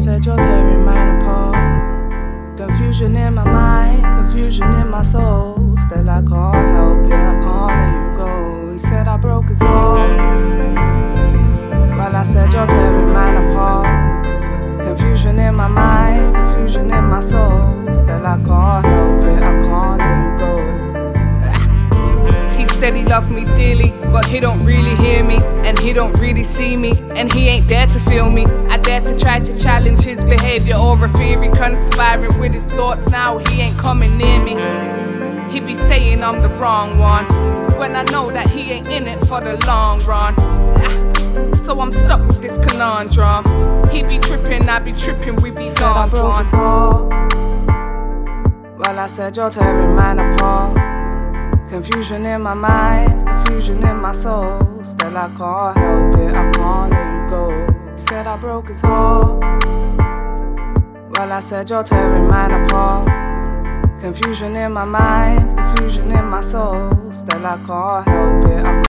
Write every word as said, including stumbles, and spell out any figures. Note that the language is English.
said you're tearing mine apart. Confusion in my mind, confusion in my soul. Still I can't help it, I can't let you go. He said I broke his heart. Well, I said you're tearing mine apart. Confusion in my mind, confusion in my soul. Still I can't help it, I can't let you go. He said he loved me dearly, but he don't really hear me, and he don't really see me, and he ain't there to feel me. I dare to try to challenge his behavior or a theory, conspiring with his thoughts. Now he ain't coming near me. He be saying I'm the wrong one, when I know that he ain't in it for the long run. So I'm stuck with this conundrum. He be tripping, I be tripping, we be Said I broke his heart. Well, I said you're tearing mine apart. Confusion in my mind, confusion in my soul. Still I can't help it, I can't let you go. Said I broke his heart. Well, I said you're tearing mine apart. Confusion in my mind, confusion in my soul. Still I can't help it, I